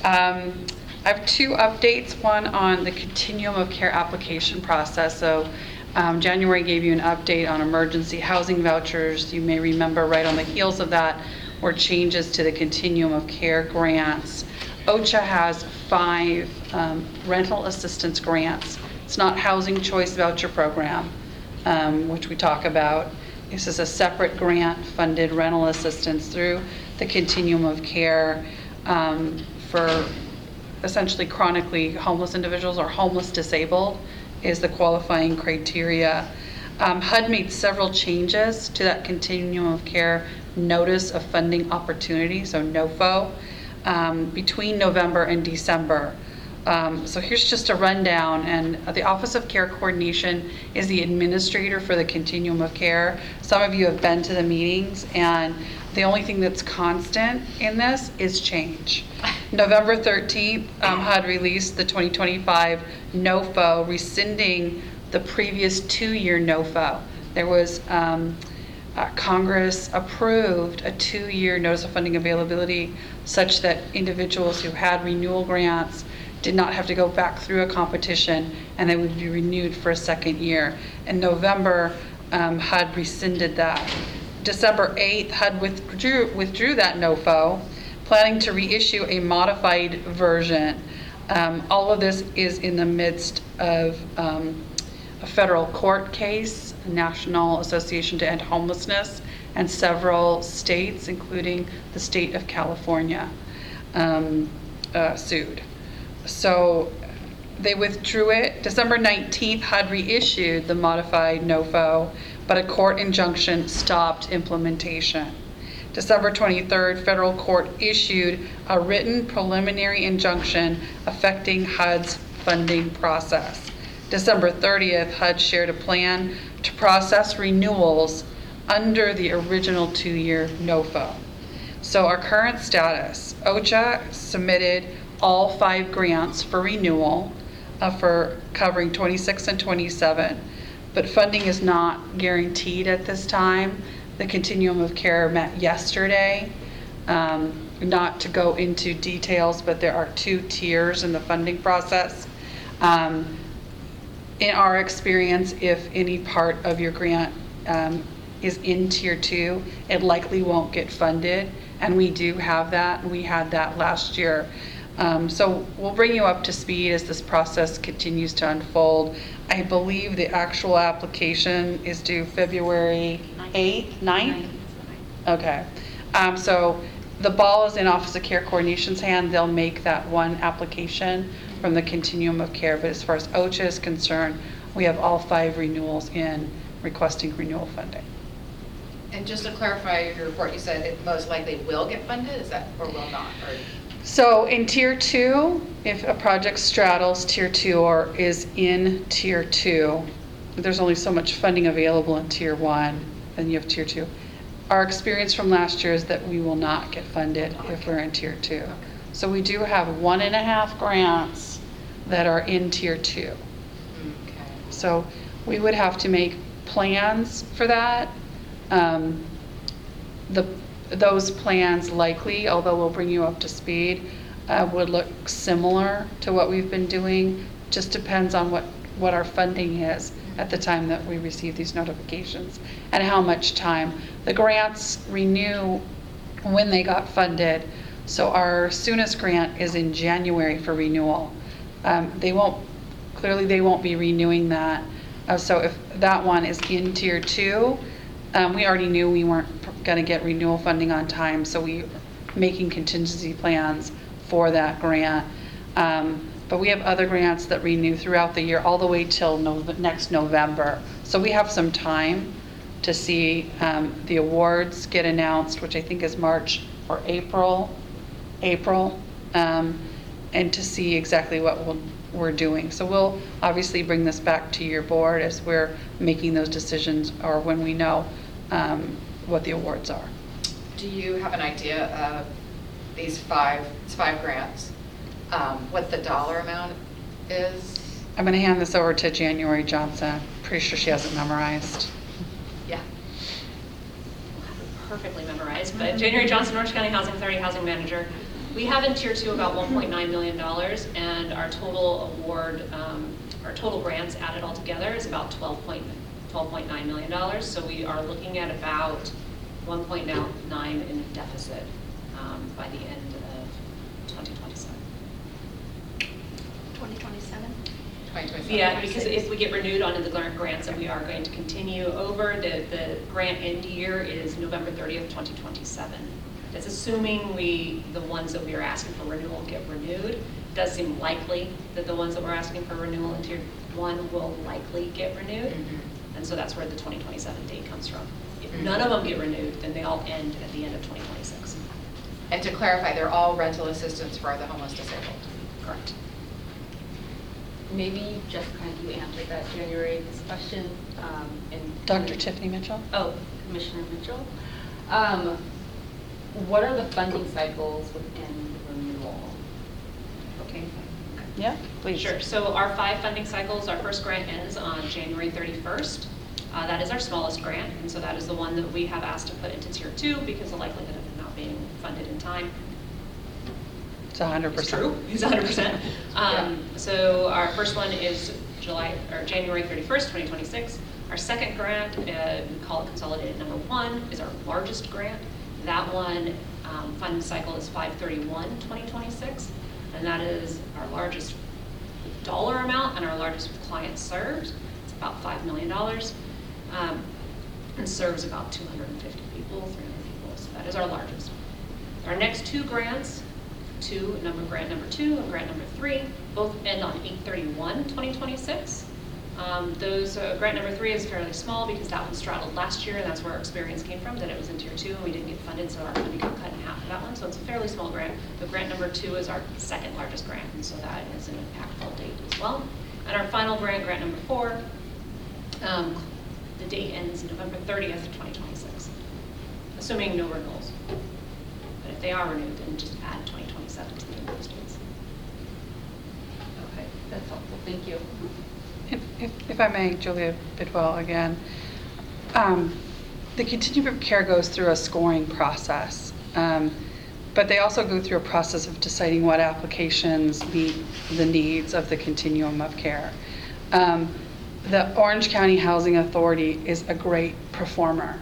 Um, I have two updates, one on the continuum of care application process. So um, January gave you an update on emergency housing vouchers. You may remember right on the heels of that were changes to the continuum of care grants. O C H A has five um, rental assistance grants. It's not Housing Choice Voucher Program, um, which we talk about. This is a separate grant funded rental assistance through the continuum of care um, for essentially chronically homeless individuals or homeless disabled is the qualifying criteria. Um, H U D made several changes to that continuum of care notice of funding opportunity, so NOFO, um, between November and December. Um, so here's just a rundown, and the Office of Care Coordination is the administrator for the continuum of care. Some of you have been to the meetings, and the only thing that's constant in this is change. November thirteenth, um, H U D released the twenty twenty-five NOFO, rescinding the previous two-year NOFO. There was, um, uh, Congress approved a two-year notice of funding availability such that individuals who had renewal grants did not have to go back through a competition, and they would be renewed for a second year. In November, um, H U D rescinded that. December eighth, H U D withdrew, withdrew that NOFO, planning to reissue a modified version. Um, all of this is in the midst of um, a federal court case, National Association to End Homelessness, and several states, including the state of California, um, uh, sued. So they withdrew it. December nineteenth, H U D reissued the modified NOFO, but a court injunction stopped implementation. December twenty-third, federal court issued a written preliminary injunction affecting H U D's funding process. December thirtieth, H U D shared a plan to process renewals under the original two-year NOFO. So our current status, OCHA submitted all five grants for renewal uh, for covering twenty-six and twenty-seven, but funding is not guaranteed at this time. The Continuum of Care met yesterday. Um, not to go into details, but there are two tiers in the funding process. Um, in our experience, if any part of your grant um, is in tier two, it likely won't get funded, and we do have that, and we had that last year. Um, so we'll bring you up to speed as this process continues to unfold. I believe the actual application is due February eighth, ninth? Okay. Um, so the ball is in Office of Care Coordination's hand. They'll make that one application from the Continuum of Care. But as far as OCHA is concerned, we have all five renewals in requesting renewal funding. And just to clarify your report, you said it most likely will get funded, is that, or will not? Or? So in tier two, if a project straddles tier two or is in tier two, there's only so much funding available in tier one, then you have tier two. Our experience from last year is that we will not get funded if we're in tier two. So we do have one and a half grants that are in tier two. Okay. So we would have to make plans for that. Um, the those plans likely, although we'll bring you up to speed, uh, would look similar to what we've been doing. Just depends on what, what our funding is at the time that we receive these notifications and how much time. The grants renew when they got funded. So our soonest grant is in January for renewal. Um, they won't, clearly they won't be renewing that. Uh, so if that one is in tier two, um, we already knew we weren't gonna get renewal funding on time, so we making contingency plans for that grant. Um, but we have other grants that renew throughout the year, all the way till no, next November. So we have some time to see um, the awards get announced, which I think is March or April, April, um, and to see exactly what we'll, we're doing. So we'll obviously bring this back to your board as we're making those decisions, or when we know um, what the awards are. Do you have an idea of these five, it's five grants, um, what the dollar amount is? I'm going to hand this over to January Johnson. Pretty sure she has it memorized. Yeah. Perfectly memorized, but January Johnson, Orange County Housing Authority Housing Manager. We have in tier two about one point nine million dollars, and our total award, um, our total grants added all together is about twelve point nine million dollars. So we are looking at about one point nine in deficit um, by the end of twenty twenty-seven. twenty twenty-seven? twenty twenty-seven. Yeah, because if we get renewed on the grants that we are going to continue over, the, the grant end year is November thirtieth, twenty twenty-seven. It's assuming we, the ones that we are asking for renewal get renewed. It does seem likely that the ones that we're asking for renewal in tier one will likely get renewed. Mm-hmm. And so that's where the twenty twenty-seven date comes from. If none of them get renewed, then they all end at the end of twenty twenty-six. And to clarify, they're all rental assistance for the homeless disabled. Correct. Maybe you just kind of, you answered that January this question. Um, and Doctor Tiffany Mitchell? Oh, Commissioner Mitchell. Um, what are the funding cycles within the renewal? Okay. Yeah, please. Sure. So our five funding cycles, our first grant ends on January thirty-first. Uh, that is our smallest grant, and so that is the one that we have asked to put into tier two because the likelihood of it not being funded in time. It's one hundred percent. It's true. It's one hundred percent. Um, so our first one is July or January thirty-first, twenty twenty-six. Our second grant, uh, we call it consolidated number one, is our largest grant. That one um, funding cycle is five thirty-one, twenty twenty-six, and that is our largest dollar amount and our largest client served. It's about five million dollars, um, and serves about two hundred fifty people, three hundred people. So that is our largest. Our next two grants, two number grant number two and grant number three, both end on eight thirty-one, twenty twenty-six. Um, those uh, grant number three is fairly small because that one straddled last year, and that's where our experience came from, that it was in tier two and we didn't get funded, so our funding got cut in half for that one. So it's a fairly small grant. But grant number two is our second largest grant, and so that is an impactful date as well. And our final grant, grant number four, um, the date ends November thirtieth, twenty twenty-six, assuming no renewals. But if if they are renewed, then just add twenty twenty-seven to the end of those dates. Okay, that's helpful, thank you. If, if- if I may, Julia Bidwell again. Um, The continuum of care goes through a scoring process, um, but they also go through a process of deciding what applications meet the needs of the continuum of care. Um, The Orange County Housing Authority is a great performer,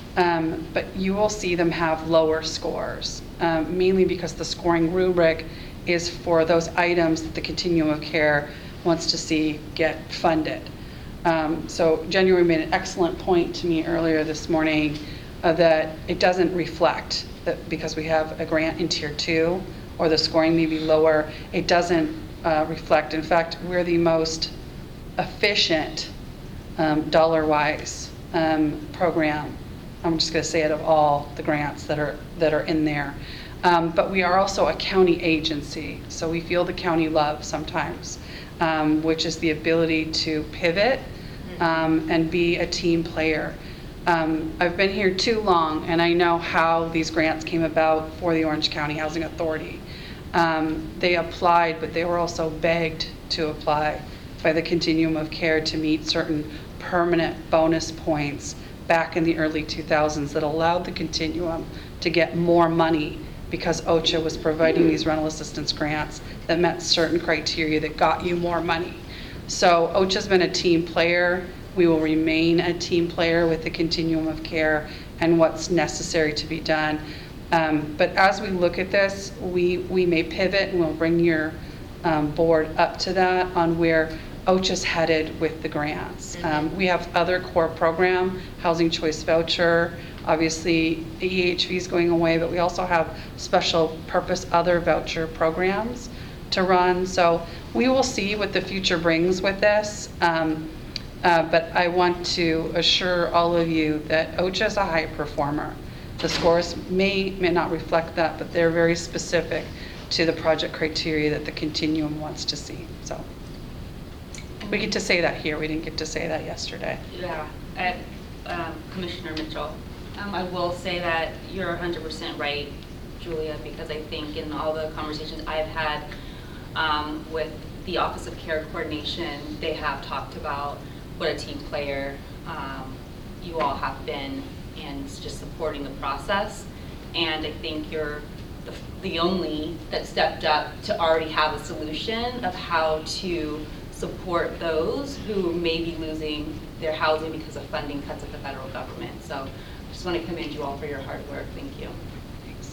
um, but you will see them have lower scores, um, mainly because the scoring rubric is for those items that the continuum of care wants to see get funded. Um, so January made an excellent point to me earlier this morning uh, that it doesn't reflect that because we have a grant in tier two or the scoring may be lower, it doesn't uh, reflect. In fact, we're the most efficient um, dollar-wise um, program. I'm just going to say it of all the grants that are that are in there. Um, but we are also a county agency, so we feel the county love sometimes, um, which is the ability to pivot um, and be a team player. Um, I've been here too long, and I know how these grants came about for the Orange County Housing Authority. Um, they applied, but they were also begged to apply by the continuum of care to meet certain permanent bonus points back in the early two thousands that allowed the continuum to get more money because OCHA was providing these rental assistance grants that met certain criteria that got you more money. So OCHA's been a team player. We will remain a team player with the continuum of care and what's necessary to be done. Um, but as we look at this, we, we may pivot, and we'll bring your um, board up to that on where OCHA's headed with the grants. Um, we have other core program, Housing Choice Voucher, obviously E H V is going away, but we also have special purpose other voucher programs to run. So we will see what the future brings with this. Um, uh, but I want to assure all of you that OCHA is a high performer. The scores may, may not reflect that, but they're very specific to the project criteria that the continuum wants to see. So we get to say that here. We didn't get to say that yesterday. Yeah, and, um, Commissioner Mitchell, um, I will say that you're one hundred percent right, Julia, because I think in all the conversations I've had um, with the Office of Care Coordination, they have talked about what a team player um, you all have been and just supporting the process. And I think you're the, the only that stepped up to already have a solution of how to support those who may be losing their housing because of funding cuts of the federal government. So I just want to commend you all for your hard work. Thank you. Thanks.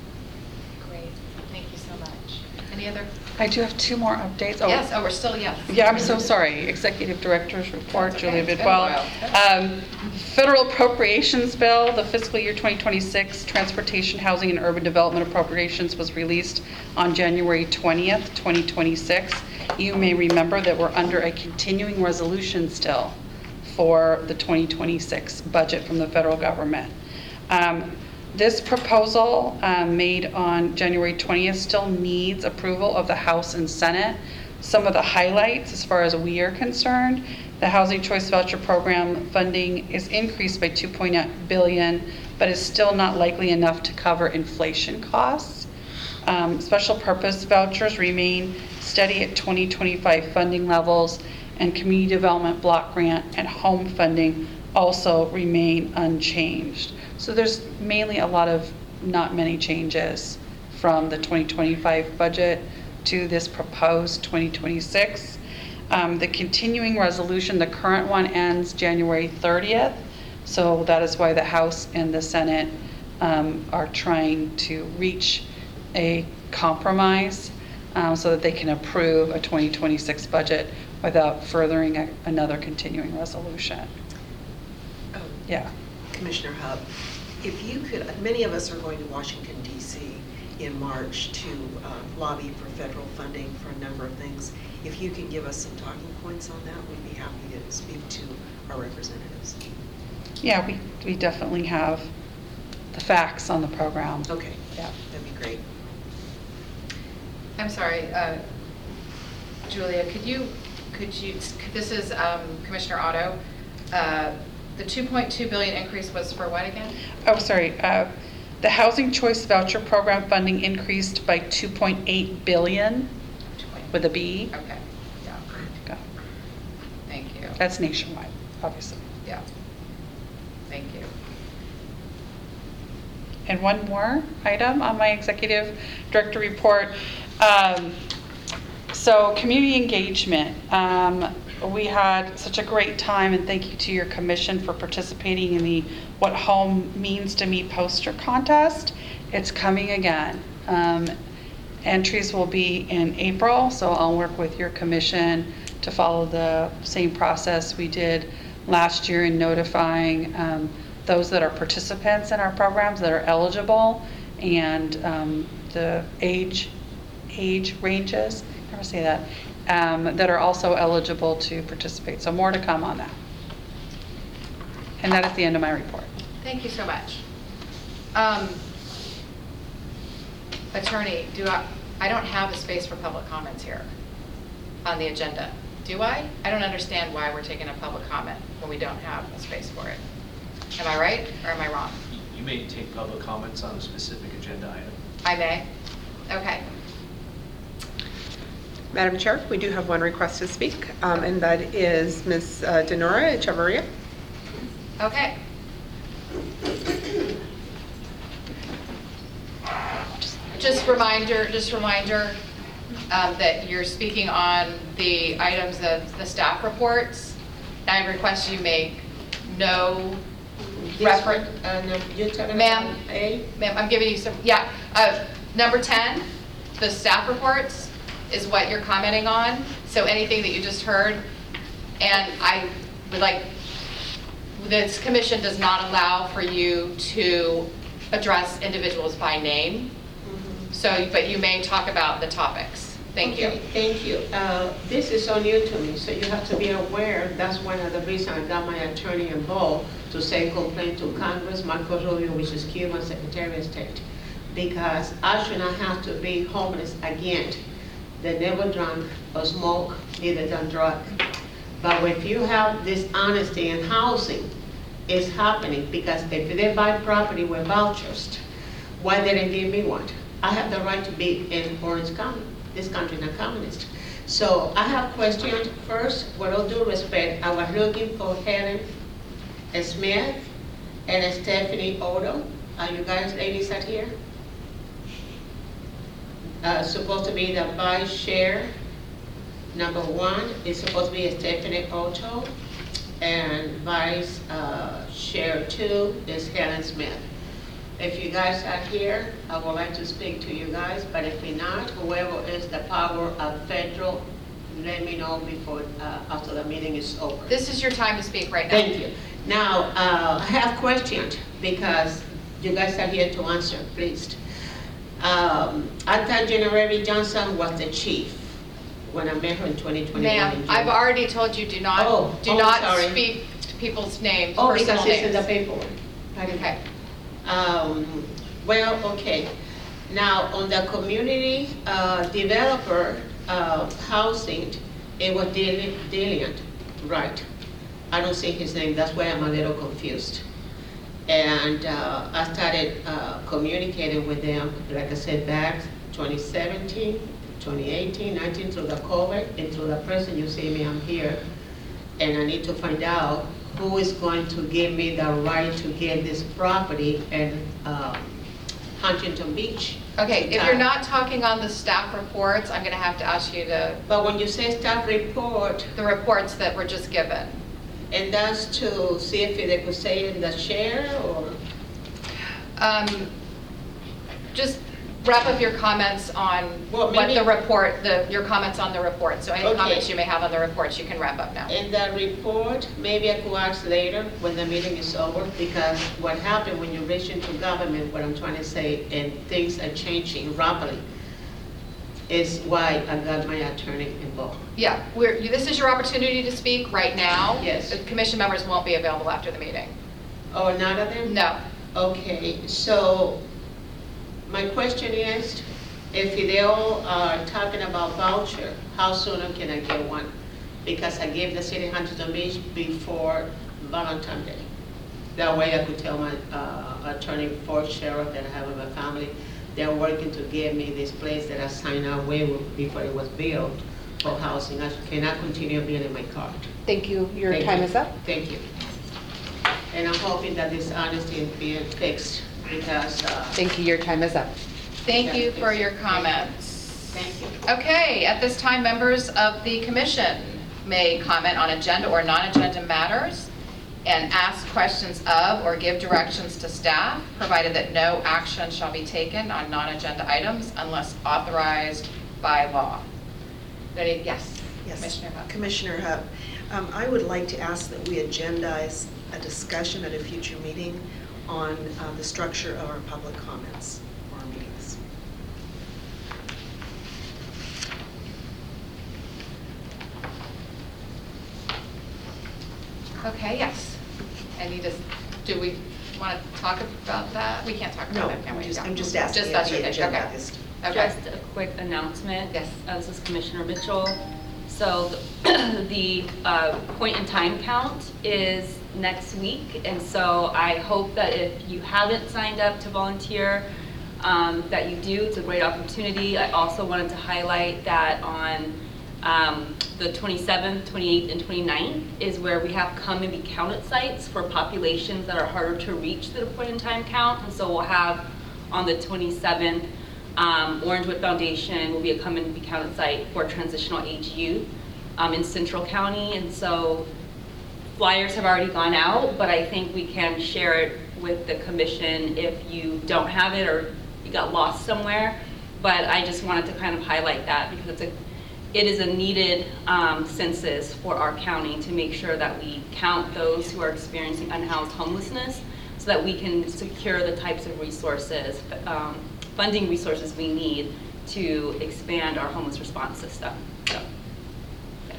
Great, thank you so much. Any other? I do have two more updates. Oh, Yes, oh, we're still, yeah. Yeah, I'm so sorry. Executive Director's Report, That's okay. Julia It's been a Bidwell. Um, Federal Appropriations Bill, the fiscal year twenty twenty-six Transportation, Housing, and Urban Development Appropriations was released on January twentieth, twenty twenty-six. You may remember that we're under a continuing resolution still for the twenty twenty-six budget from the federal government. Um, This proposal um, made on January twentieth still needs approval of the House and Senate. Some of the highlights as far as we are concerned, the Housing Choice Voucher Program funding is increased by two point eight billion dollars, but is still not likely enough to cover inflation costs. Um, special purpose vouchers remain steady at twenty twenty-five funding levels, and community development block grant and home funding also remain unchanged. So there's mainly a lot of not many changes from the twenty twenty-five budget to this proposed twenty twenty-six. Um, the continuing resolution, the current one ends January thirtieth. So that is why the House and the Senate um, are trying to reach a compromise um, so that they can approve a twenty twenty-six budget without furthering a, another continuing resolution. Oh, Yeah. Commissioner Hub, if you could, many of us are going to Washington, D C in March to uh, lobby for federal funding for a number of things. If you can give us some talking points on that, we'd be happy to speak to our representatives. Yeah, we, we definitely have the facts on the program. Okay, Yeah. that'd be great. I'm sorry, uh, Julia, could you, could you, this is um, Commissioner Otto. Uh, The two point two billion dollars increase was for what again? Oh, sorry. Uh, The Housing Choice Voucher Program funding increased by two point eight billion dollars with a B. Okay, yeah, Go. thank you. That's nationwide, obviously. Yeah, thank you. And one more item on my executive director report. Um, so community engagement. Um, we had such a great time, and thank you to your commission for participating in the What Home Means to Me poster contest. It's coming again. Um, entries will be in April, so I'll work with your commission to follow the same process we did last year in notifying um, those that are participants in our programs that are eligible, and um, the age age ranges, never say that, um, that are also eligible to participate. So more to come on that. And that is the end of my report. Thank you so much. Um, Attorney, do I, I don't have a space for public comments here on the agenda. Do I? I don't understand why we're taking a public comment when we don't have a space for it. Am I right or am I wrong? You may take public comments on a specific agenda item. I may? Okay. Madam Chair, we do have one request to speak, um, and that is Miz uh, Denora Echevarria. Okay. Just reminder, just reminder um, that you're speaking on the items of the staff reports. I request you make no reference. Uh, no, you're talking Ma'am, about A? ma'am, I'm giving you some, yeah. Uh, number ten, the staff reports is what you're commenting on. So anything that you just heard, and I would like, this commission does not allow for you to address individuals by name. Mm-hmm. So, but you may talk about the topics. Thank Okay, you. thank you. Uh, This is so new to me, so you have to be aware, that's one of the reasons I got my attorney involved to say complaint to Congress, Marco Rubio, which is Cuban Secretary of State, because I should not have to be homeless again. They never drunk or smoke, neither done drug. But if you have this honesty in housing, it's happening, because if they buy property with vouchers, why didn't they give me one? I have the right to be in Orange County. This country is not communist. So I have questions. First, with all due respect, I was looking for Helen Smith and Stephanie Odo. Are you guys ladies out here? Uh, supposed to be the vice chair. Number one is supposed to be Stephanie Odo, and vice uh, chair two is Helen Smith. If you guys are here, I would like to speak to you guys, but if you're not, whoever is the power of federal, let me know before, uh, after the meeting is over. This is your time to speak right now. Thank you. Now, uh, I have questions, because you guys are here to answer, please. Um, I thought January Johnson was the chief when I met her in twenty twenty-one. Ma'am, I've already told you, do not, Oh, do oh, not sorry. speak to people's names, Oh, personal because it's in the names. paperwork. Okay. Um, well, okay. Now, on the community uh, developer uh, housing, it was Dillian, right? I don't see his name, that's why I'm a little confused. And uh, I started uh, communicating with them, like I said, back twenty seventeen, twenty eighteen, nineteen, through the COVID, and through the present, you see me, I'm here. And I need to find out who is going to give me the right to get this property in um, Huntington Beach. Okay, if you're not talking on the staff reports, I'm gonna have to ask you to, But when you say staff report, the reports that were just given. and that's to see if they could say in the chair, or? Um, Just wrap up your comments on Well, what maybe- the report, the, your comments on the report. So any Okay. comments you may have on the reports, you can wrap up now. In the report, maybe I could ask later when the meeting is over, because what happened when you reach into government, what I'm trying to say, and things are changing rapidly, is why I got my attorney involved. Yeah, we're, this is your opportunity to speak right now. Yes. The commission members won't be available after the meeting. Oh, none of them? No. Okay, so my question is, if they all are talking about voucher, how soon can I get one? Because I gave the city of Huntington Beach before Valentine's Day. That way I could tell my uh, attorney for sheriff that I have in my family, they're working to get me this place that I signed out way before it was built for housing. I cannot continue being in my car. Thank you. Your Thank time you. is up. Thank you. And I'm hoping that this honesty is being fixed because. uh, Thank you. Your time is up. Thank you for your comments. Thank you. Okay, at this time, members of the commission may comment on agenda or non-agenda matters and ask questions of or give directions to staff, provided that no action shall be taken on non-agenda items unless authorized by law. Ready? Yes. Yes. Commissioner Hub. Commissioner Hub, um, I would like to ask that we agendize a discussion at a future meeting on uh, the structure of our public comments for our meetings. Okay, yes. And you just, do we want to talk about that? We can't talk about No, that, can we? I'm just- Yeah. I'm just asking Just if that's the your thing, agenda okay. is- Okay. Just a quick announcement. Yes. Uh, This is Commissioner Mitchell. So the the, uh, point in time count is next week, and so I hope that if you haven't signed up to volunteer, um, that you do. It's a great opportunity. I also wanted to highlight that on um, the twenty-seventh, twenty-eighth, and twenty-ninth is where we have come and be counted sites for populations that are harder to reach than a point in time count. And so we'll have on the twenty-seventh, um, Orangewood Foundation will be a come and be counted site for transitional age youth um, in Central County. And so flyers have already gone out, but I think we can share it with the commission if you don't have it or you got lost somewhere. But I just wanted to kind of highlight that because it's a, it is a needed um, census for our county to make sure that we count those who are experiencing unhoused homelessness so that we can secure the types of resources, um, funding resources we need to expand our homeless response system. So, yes.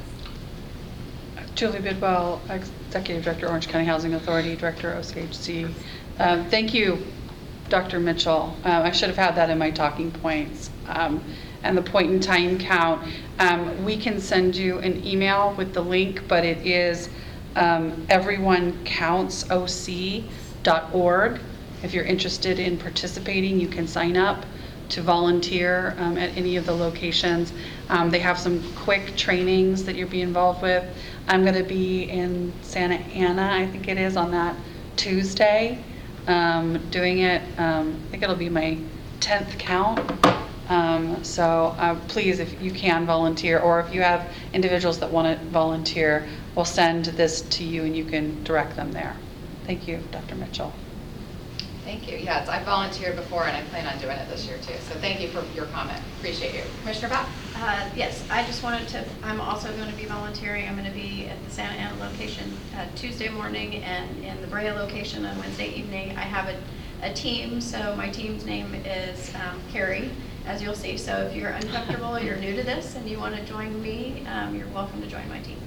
Julie Bidwell, Executive Director, Orange County Housing Authority, Director, O C H C. Um, Thank you, Doctor Mitchell. Uh, I should have had that in my talking points. Um, and the point in time count. Um, we can send you an email with the link, but it is um, everyone counts O C dot org. If you're interested in participating, you can sign up to volunteer um, at any of the locations. Um, they have some quick trainings that you'll be involved with. I'm going to be in Santa Ana, I think it is, on that Tuesday, um, doing it. Um, I think it'll be my tenth count. Um, so uh, please, if you can volunteer, or if you have individuals that want to volunteer, we'll send this to you and you can direct them there. Thank you, Doctor Mitchell. Thank you. Yes, I volunteered before and I plan on doing it this year too. So thank you for your comment. Appreciate you. Commissioner Bob? Uh, Yes, I just wanted to, I'm also going to be volunteering. I'm going to be at the Santa Ana location uh, Tuesday morning and in the Brea location on Wednesday evening. I have a, a team, so my team's name is um, Carrie, as you'll see. So if you're uncomfortable, you're new to this, and you want to join me, um, you're welcome to join my team.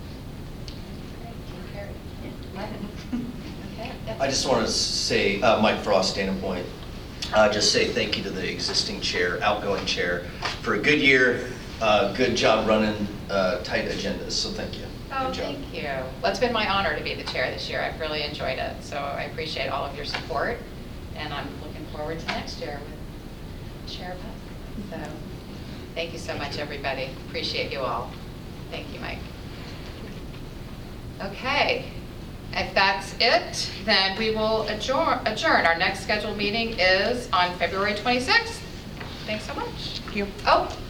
Carrie. Yeah. Okay. I just want to say, uh, Mike Frost, Dana Point, uh, just say thank you to the existing chair, outgoing chair, for a good year, uh, good job running uh, tight agendas, so thank you. Oh, Good job. thank you. Well, it's been my honor to be the chair this year. I've really enjoyed it. So I appreciate all of your support, and I'm looking forward to next year with Chair Putt. So thank you so much, everybody. Appreciate you all. Thank you, Mike. Okay. If that's it, then we will adjourn. adjourn. Our next scheduled meeting is on February twenty-sixth. Thanks so much. Thank you. Oh,